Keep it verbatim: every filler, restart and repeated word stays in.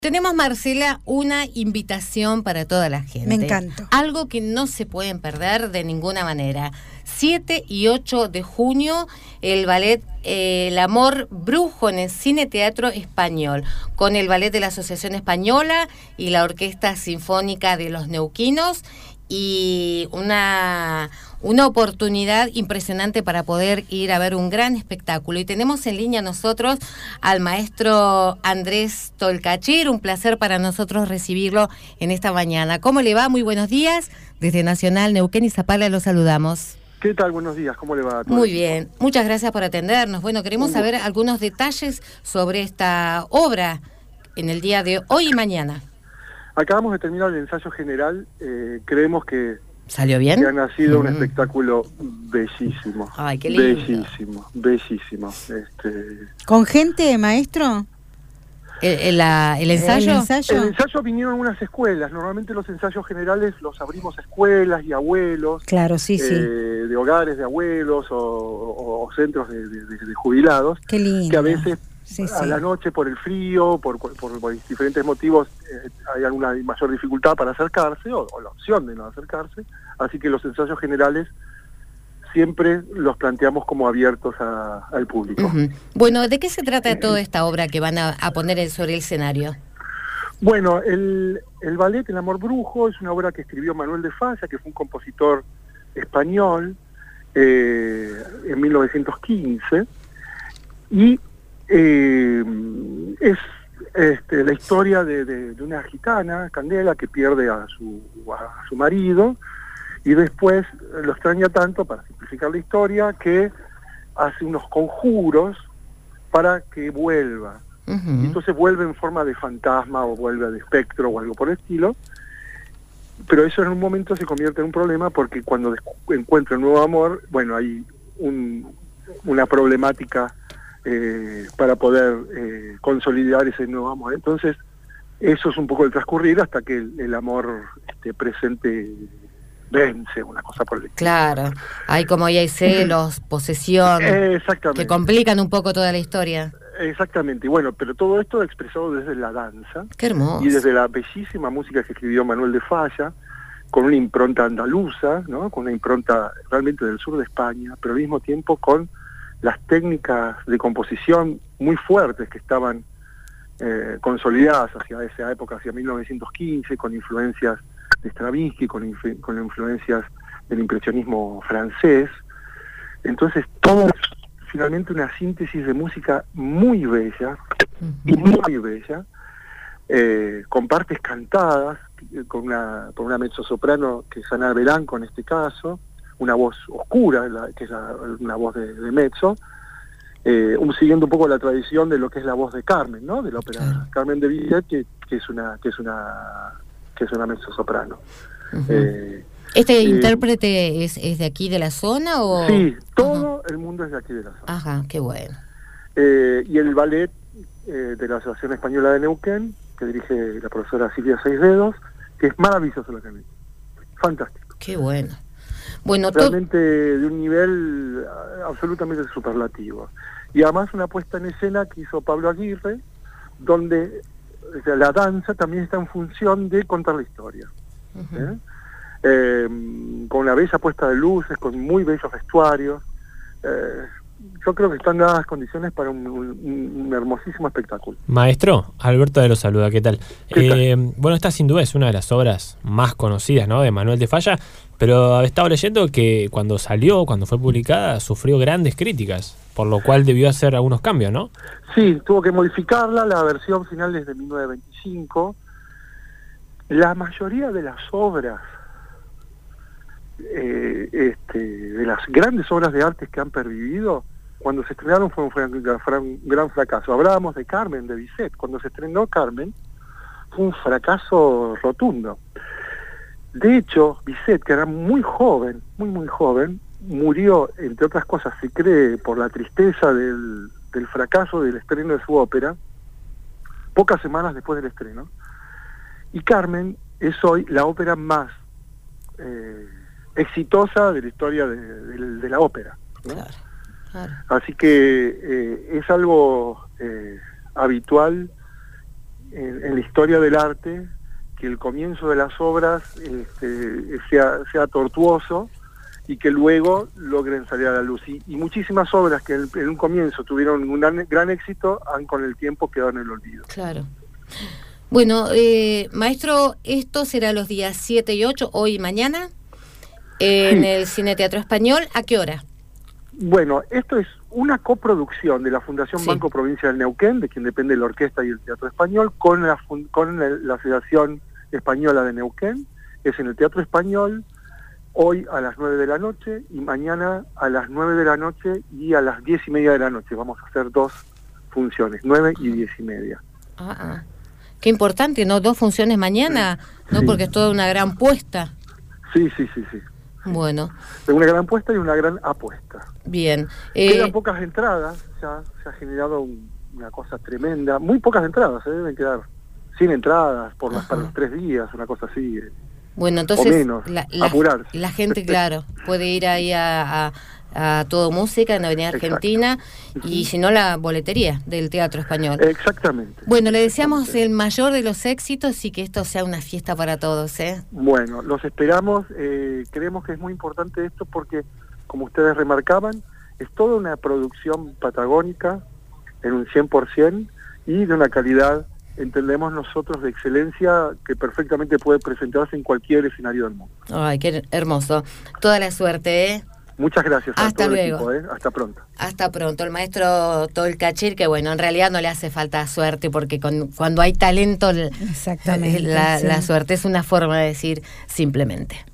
Tenemos, Marcela, una invitación para toda la gente. Me encanta. Algo que no se pueden perder de ninguna manera. siete y ocho de junio, el ballet eh, El Amor Brujo en el Cine Teatro Español, con el ballet de la Asociación Española y la Orquesta Sinfónica de los Neuquinos, y una, una oportunidad impresionante para poder ir a ver un gran espectáculo. Y tenemos en línea nosotros al maestro Andrés Tolcachir. Un placer para nosotros recibirlo en esta mañana. ¿Cómo le va? Muy buenos días. Desde Nacional Neuquén y Zapala los saludamos. ¿Qué tal? Buenos días, ¿cómo le va? Muy bien, muchas gracias por atendernos. Bueno, queremos saber algunos detalles sobre esta obra en el día de hoy y mañana. Acabamos de terminar el ensayo general, eh, creemos que ¿Salió bien? que ha nacido Mm. un espectáculo bellísimo. Ay, qué lindo. Bellísimo, bellísimo. Este... ¿Con gente, maestro? ¿El, el, la- el ensayo? ¿El ensayo? El ensayo vinieron unas escuelas, normalmente los ensayos generales los abrimos a escuelas y abuelos, Claro, sí, sí. eh, de hogares de abuelos o, o- o centros de, de- de- de jubilados, Qué lindo. que a veces Sí, a sí. la noche por el frío, por, por, por diferentes motivos, eh, hay alguna mayor dificultad para acercarse, o, o la opción de no acercarse, así que los ensayos generales siempre los planteamos como abiertos a- al público. Ujú. Bueno, ¿de qué se trata toda esta obra que van a, a poner en- sobre el escenario? Bueno, el, el ballet El Amor Brujo es una obra que escribió Manuel de Falla, que fue un compositor español, eh, en mil novecientos quince, y eh, es este, la historia de, de- de una gitana, Candela, que pierde a su, a su marido, y después lo extraña tanto, para simplificar la historia, que hace unos conjuros para que vuelva. Ujú. Y entonces vuelve en forma de fantasma o vuelve de espectro o algo por el estilo, pero eso en un momento se convierte en un problema porque cuando descu- encuentra un nuevo amor, bueno, hay un, una problemática eh, para poder eh, consolidar ese nuevo amor. Entonces eso es un poco el transcurrir hasta que el, el amor este, presente vence, una cosa por el estilo. Claro, hay como ahí hay celos, posesión, Eh, exactamente. que complican un poco toda la historia. Exactamente, y bueno, pero todo esto expresado desde la danza Qué hermoso. y desde la bellísima música que escribió Manuel de Falla, con una impronta andaluza, ¿no? Con una impronta realmente del sur de España, pero al mismo tiempo con las técnicas de composición muy fuertes que estaban eh, consolidadas hacia esa época, hacia mil novecientos quince, con influencias de Stravinsky, con, influ- con influencias del impresionismo francés. Entonces todo es finalmente una síntesis de música muy bella, y muy bella, eh, con partes cantadas, eh, con una, con una mezzosoprano que es Ana Belanco en este caso, una voz oscura, la, que es la, una voz de, de mezzo, eh, un, siguiendo un poco la tradición de lo que es la voz de Carmen, ¿no? De la ópera Claro. Carmen de Bizet, que, que es una que es una que es una mezzosoprano. Ujú. Eh, ¿Este eh, intérprete es, es de aquí de la zona o...? sí, todo el mundo es de aquí de la zona. Ajá, qué bueno. Eh, y el ballet eh, de la Asociación Española de Neuquén, que dirige la profesora Silvia Seisdedos, que es maravilloso lo que vi. Fantástico. Qué bueno. Bueno, to- Realmente de un nivel ah, absolutamente superlativo. Y además una puesta en escena que hizo Pablo Aguirre, donde o sea, la danza también está en función de contar la historia. Ujú. ¿eh? Eh, con una bella puesta de luces, con muy bellos vestuarios. Eh, yo creo que están dadas las condiciones para un, un- un hermosísimo espectáculo. Maestro, Alberto de los saluda, ¿qué tal? ¿Qué tal? Eh, bueno, esta sin duda es una de las obras más conocidas, ¿no?, de Manuel de Falla, pero he estado leyendo que cuando salió, cuando fue publicada, sufrió grandes críticas, por lo cual debió hacer algunos cambios, ¿no? Sí, tuvo que modificarla, la versión final es de mil novecientos veinticinco. La mayoría de las obras, eh, este, de las grandes obras de arte que han pervivido, cuando se estrenaron fue un, fue un gran- un gran fracaso. Hablábamos de Carmen, de Bizet. Cuando se estrenó Carmen, fue un fracaso rotundo. De hecho, Bizet, que era muy joven, muy muy joven, murió, entre otras cosas, se cree, por la tristeza del, del fracaso del estreno de su ópera, pocas semanas después del estreno. Y Carmen es hoy la ópera más eh, exitosa de la historia de, de- de la ópera, ¿no? Claro, claro. Así que eh, es algo eh, habitual en, en la historia del arte que el comienzo de las obras este, sea, sea tortuoso y que luego logren salir a la luz. Y, y muchísimas obras que en, en un comienzo tuvieron un gran, gran éxito han con el tiempo quedado en el olvido. Claro. Bueno, eh, maestro, esto será los días siete y ocho, hoy y mañana, en sí. el Cine Teatro Español. ¿A qué hora? Bueno, esto es una coproducción de la Fundación Sí. Banco Provincia del Neuquén, de quien depende la orquesta y el Teatro Español, con la, fun- con el- la Asociación Española de Neuquén. Es en el Teatro Español, hoy a las nueve de la noche y mañana a las nueve de la noche y a las diez y media de la noche. Vamos a hacer dos funciones, nueve y diez y media. Ah, ah. Qué importante, ¿no? Dos funciones mañana, ¿no? Sí. Porque es toda una gran puesta. Sí, sí, sí, sí. Bueno, Es una gran puesta y una gran apuesta. bien. Eh, Quedan pocas entradas, ya se ha generado un- una cosa tremenda. Muy pocas entradas, se deben quedar cien entradas por las, Ajá. para los tres días, una cosa así. eh. bueno, entonces o menos, la, la- apurarse. la gente, claro, puede ir ahí a, a, a Todo Música en Avenida Exacto. Argentina y si no la boletería del Teatro Español. Exactamente. Bueno, le deseamos Exactamente. el mayor de los éxitos y que esto sea una fiesta para todos, ¿eh? Bueno, los esperamos. Eh, creemos que es muy importante esto porque, como ustedes remarcaban, es toda una producción patagónica en un cien por ciento y de una calidad, entendemos nosotros, de excelencia que perfectamente puede presentarse en cualquier escenario del mundo. Ay, qué hermoso. Toda la suerte, ¿eh? Muchas gracias a Hasta todo luego. el equipo. ¿eh? Hasta pronto. Hasta pronto. El maestro Tolcachir, que bueno, en realidad no le hace falta suerte porque con, cuando hay talento, l- Exactamente, la, sí. la suerte es una forma de decir simplemente.